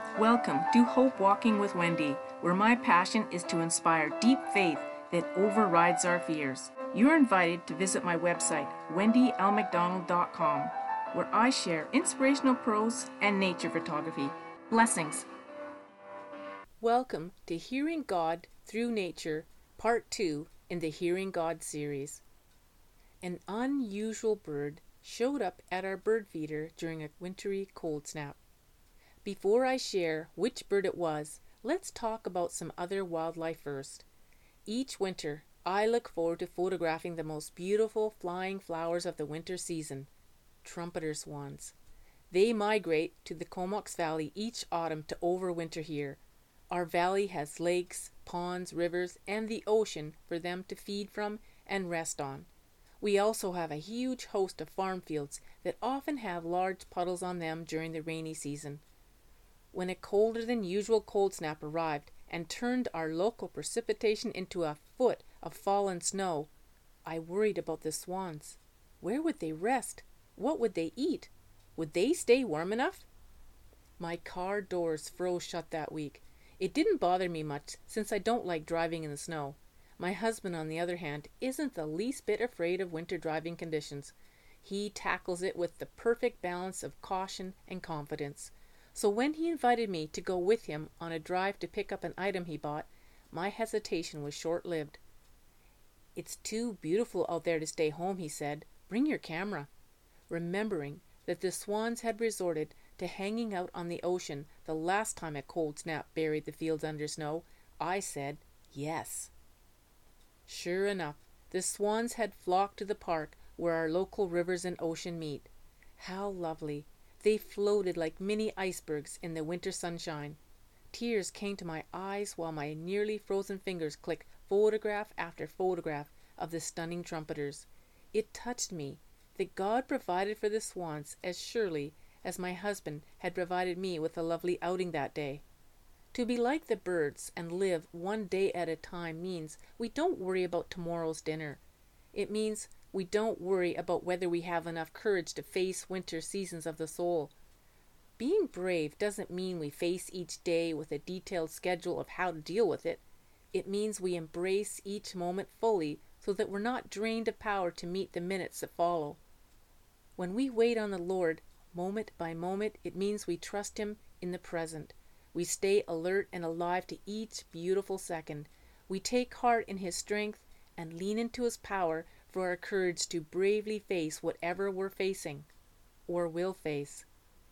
Welcome to Hope Walking with Wendy, where my passion is to inspire deep faith that overrides our fears. You're invited to visit my website, wendylmcdonald.com, where I share inspirational prose and nature photography. Blessings. Welcome to Hearing God Through Nature, Part 2 in the Hearing God series. An unusual bird showed up at our bird feeder during a wintry cold snap. Before I share which bird it was, let's talk about some other wildlife first. Each winter, I look forward to photographing the most beautiful flying flowers of the winter season, trumpeter swans. They migrate to the Comox Valley each autumn to overwinter here. Our valley has lakes, ponds, rivers, and the ocean for them to feed from and rest on. We also have a huge host of farm fields that often have large puddles on them during the rainy season. When a colder than usual cold snap arrived and turned our local precipitation into a foot of fallen snow, I worried about the swans. Where would they rest? What would they eat? Would they stay warm enough? My car doors froze shut that week. It didn't bother me much since I don't like driving in the snow. My husband, on the other hand, isn't the least bit afraid of winter driving conditions. He tackles it with the perfect balance of caution and confidence. So when he invited me to go with him on a drive to pick up an item he bought, my hesitation was short-lived. "It's too beautiful out there to stay home," he said. "Bring your camera." Remembering that the swans had resorted to hanging out on the ocean the last time a cold snap buried the fields under snow, I said yes. Sure enough, the swans had flocked to the park where our local rivers and ocean meet. How lovely! They floated like mini icebergs in the winter sunshine. Tears came to my eyes while my nearly frozen fingers clicked photograph after photograph of the stunning trumpeters. It touched me that God provided for the swans as surely as my husband had provided me with a lovely outing that day. To be like the birds and live one day at a time means we don't worry about tomorrow's dinner. It means we don't worry about whether we have enough courage to face winter seasons of the soul. Being brave doesn't mean we face each day with a detailed schedule of how to deal with it. It means we embrace each moment fully so that we're not drained of power to meet the minutes that follow. When we wait on the Lord, moment by moment, it means we trust Him in the present. We stay alert and alive to each beautiful second. We take heart in His strength and lean into His power for our courage to bravely face whatever we're facing or will face.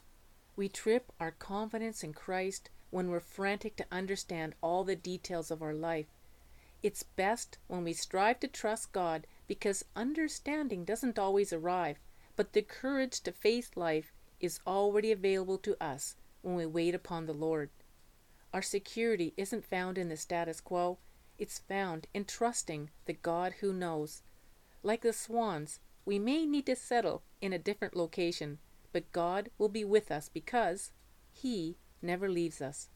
We trip our confidence in Christ when we're frantic to understand all the details of our life. It's best when we strive to trust God because understanding doesn't always arrive, but the courage to face life is already available to us when we wait upon the Lord. Our security isn't found in the status quo, it's found in trusting the God who knows. Like the swans, we may need to settle in a different location, but God will be with us because He never leaves us.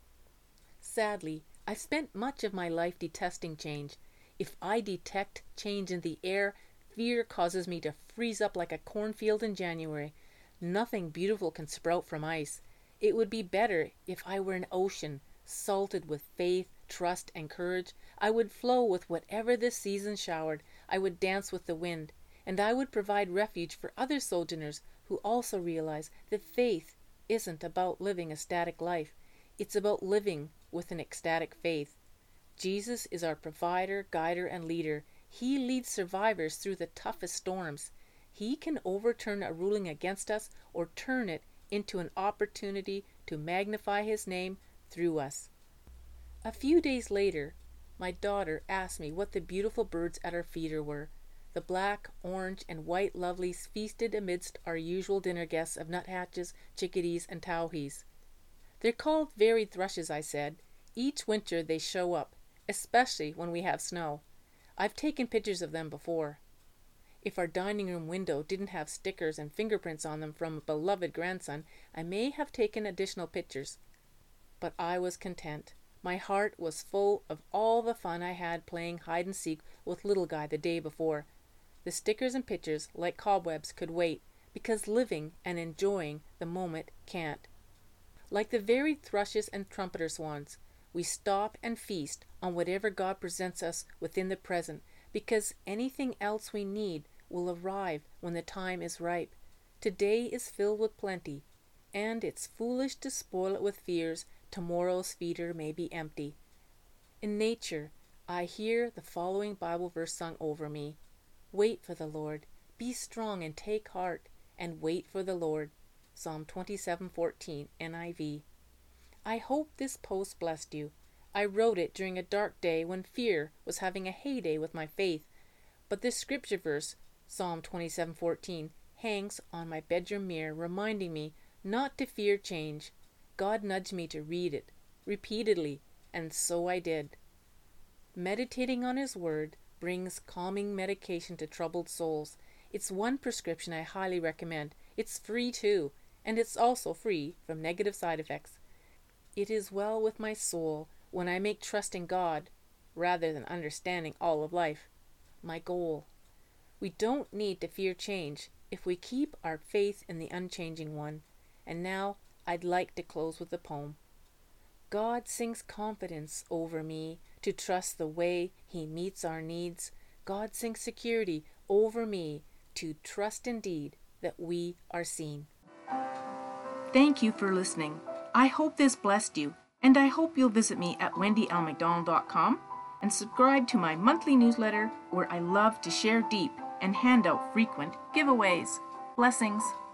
Sadly, I've spent much of my life detesting change. If I detect change in the air, fear causes me to freeze up like a cornfield in January. Nothing beautiful can sprout from ice. It would be better if I were an ocean, salted with faith, trust, and courage. I would flow with whatever the season showered. I would dance with the wind, and I would provide refuge for other sojourners who also realize that faith isn't about living a static life. It's about living with an ecstatic faith. Jesus is our provider, guider, and leader. He leads survivors through the toughest storms. He can overturn a ruling against us or turn it into an opportunity to magnify His name through us. A few days later, my daughter asked me what the beautiful birds at our feeder were. The black, orange, and white lovelies feasted amidst our usual dinner guests of nuthatches, chickadees, and towhees. "They're called varied thrushes," I said. "Each winter they show up, especially when we have snow. I've taken pictures of them before." If our dining room window didn't have stickers and fingerprints on them from a beloved grandson, I may have taken additional pictures. But I was content. My heart was full of all the fun I had playing hide and seek with little Guy the day before. The stickers and pictures, like cobwebs, could wait, because living and enjoying the moment can't. Like the very thrushes and trumpeter swans, we stop and feast on whatever God presents us within the present, because anything else we need will arrive when the time is ripe. Today is filled with plenty, and it's foolish to spoil it with fears tomorrow's feeder may be empty. In nature, I hear the following Bible verse sung over me. Wait for the Lord. Be strong and take heart, and wait for the Lord. Psalm 27:14, NIV. I hope this post blessed you. I wrote it during a dark day when fear was having a heyday with my faith, but this scripture verse, Psalm 27:14, hangs on my bedroom mirror, reminding me not to fear change. God nudged me to read it repeatedly, and so I did. Meditating on His Word brings calming medication to troubled souls. It's one prescription I highly recommend. It's free too, and it's also free from negative side effects. It is well with my soul when I make trusting God, rather than understanding all of life, my goal. We don't need to fear change if we keep our faith in the unchanging one. And now I'd like to close with a poem. God sings confidence over me to trust the way He meets our needs. God sings security over me to trust indeed that we are seen. Thank you for listening. I hope this blessed you, and I hope you'll visit me at wendylmcdonald.com and subscribe to my monthly newsletter where I love to share deep and hand out frequent giveaways. Blessings.